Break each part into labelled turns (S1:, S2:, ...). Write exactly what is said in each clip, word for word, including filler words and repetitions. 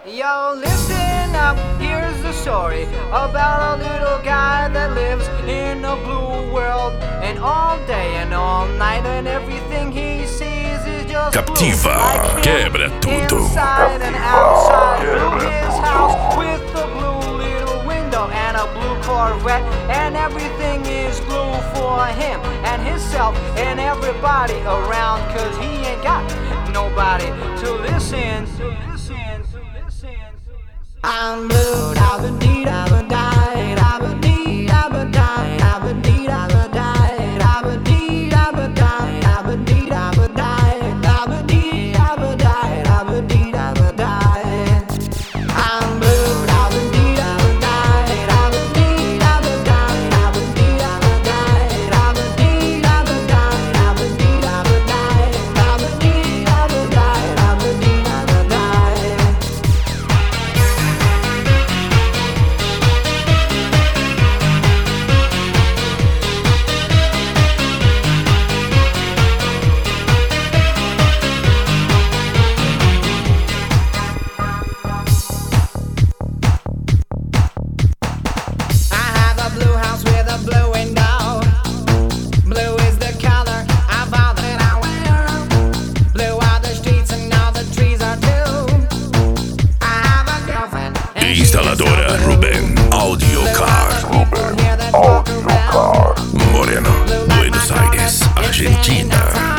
S1: Yo, listen up, here's the story about a little guy that lives in a blue world. And all day and all night and everything he sees is just
S2: Captiva,
S1: blue. Like
S2: quebra tudo.
S1: inside and outside, blue his house with a blue little window and a blue Corvette. And everything is blue for him and himself and everybody around, cause he ain't got nobody to listen, to listen, to listen. I'm blue, I've been deed, I've been died, I've been deed, I've been died, I've been deed, I've been died, I've been deed, I've been died, I've been deed, I've been died, I've been deed, I've been died, I've been deed, I've been died. I'm blue, I've been deed, I've been died, I've been deed, I've been died, I've been deed, I've been died, I've been deed, I've been died, I've been deed, I've been died, I've been deed, I've been died, I've been deed, I've been died.
S2: Instaladora Ruben Audiocar. Moreno, Buenos Aires, Argentina.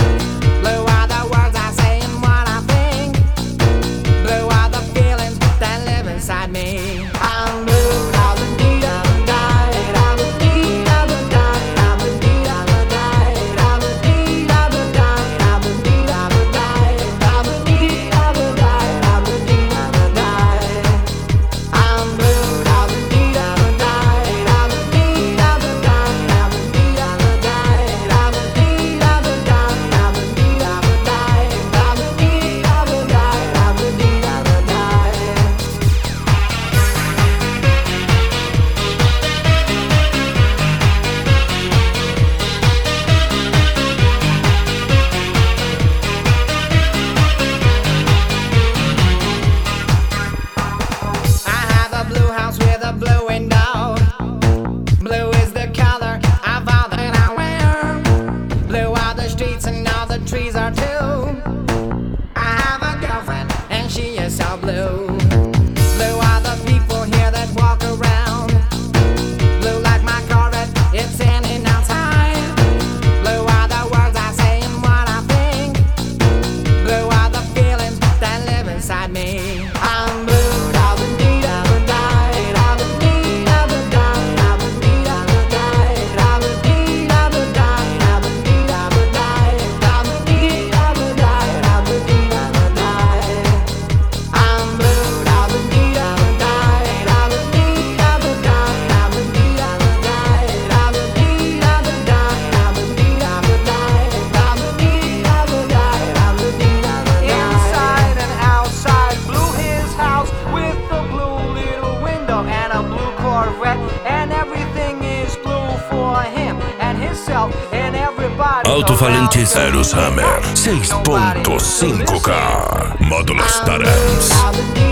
S2: Trees are too. I have a girlfriend and she is so blue. Blue are the people here that walk around. Blue like my Corvette, it's in and outside. Blue are the words I say and what I think. Blue are the feelings that live inside me. I'm blue, I've been deed, I've been died, I've been deed, I've been died, I've been deed, I've been died, I've been deed, I've been died, I've been deed, I've been died. Alto-falante Zeros Hammer seis ponto cinco K Módulos Tarams.